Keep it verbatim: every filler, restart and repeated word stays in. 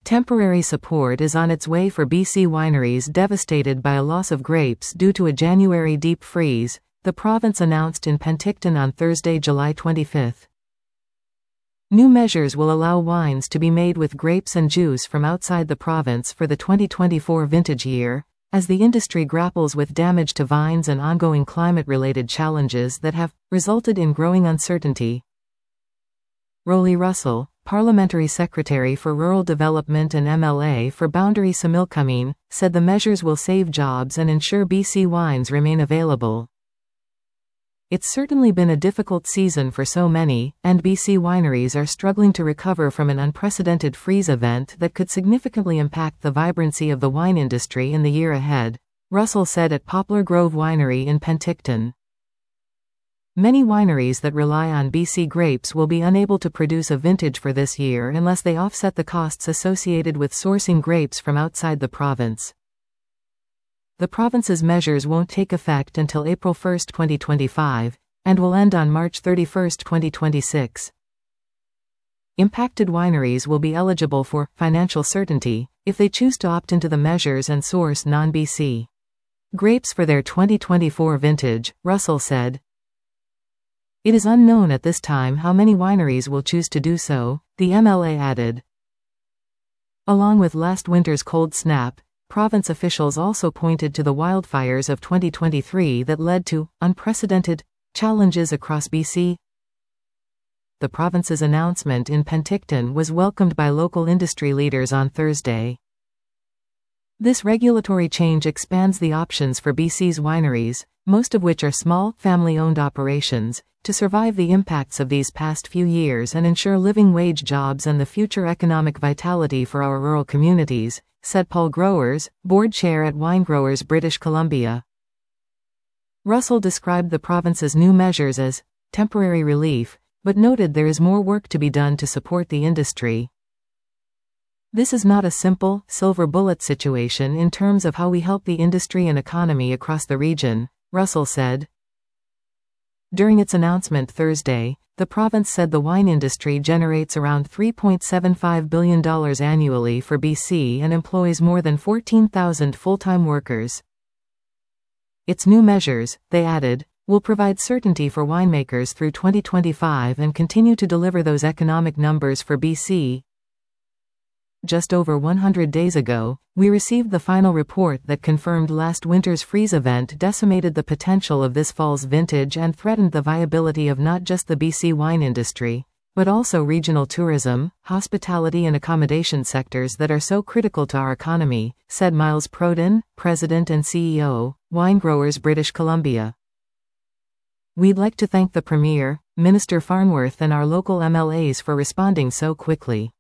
Temporary support is on its way for B C wineries devastated by a loss of grapes due to a January deep freeze, the province announced in Penticton on Thursday, July twenty-fifth. New measures will allow wines to be made with grapes and juice from outside the province for the twenty twenty-four vintage year, as the industry grapples with damage to vines and ongoing climate-related challenges that have resulted in growing uncertainty. Roly Russell, Parliamentary Secretary for Rural Development and M L A for Boundary Similkameen, said the measures will save jobs and ensure B C wines remain available. It's certainly been a difficult season for so many, and B C wineries are struggling to recover from an unprecedented freeze event that could significantly impact the vibrancy of the wine industry in the year ahead, Russell said at Poplar Grove Winery in Penticton. Many wineries that rely on B C grapes will be unable to produce a vintage for this year unless they offset the costs associated with sourcing grapes from outside the province. The province's measures won't take effect until April first, twenty twenty-five, and will end on March thirty-first, twenty twenty-six. Impacted wineries will be eligible for financial certainty if they choose to opt into the measures and source non-B C grapes for their twenty twenty-four vintage, Russell said. It is unknown at this time how many wineries will choose to do so, the M L A added. Along with last winter's cold snap, province officials also pointed to the wildfires of twenty twenty-three that led to unprecedented challenges across B C. The province's announcement in Penticton was welcomed by local industry leaders on Thursday. This regulatory change expands the options for B C's wineries, most of which are small, family-owned operations, to survive the impacts of these past few years and ensure living wage jobs and the future economic vitality for our rural communities, said Paul Growers, board chair at Winegrowers British Columbia. Russell described the province's new measures as temporary relief, but noted there is more work to be done to support the industry. This is not a simple, silver bullet situation in terms of how we help the industry and economy across the region, Russell said. During its announcement Thursday, the province said the wine industry generates around three point seven five billion dollars annually for B C and employs more than fourteen thousand full-time workers. Its new measures, they added, will provide certainty for winemakers through twenty twenty-five and continue to deliver those economic numbers for B C. Just over one hundred days ago, we received the final report that confirmed last winter's freeze event decimated the potential of this fall's vintage and threatened the viability of not just the B C wine industry, but also regional tourism, hospitality and accommodation sectors that are so critical to our economy, said Miles Proden, President and C E O, Winegrowers British Columbia. We'd like to thank the Premier, Minister Farnworth and our local M L As for responding so quickly.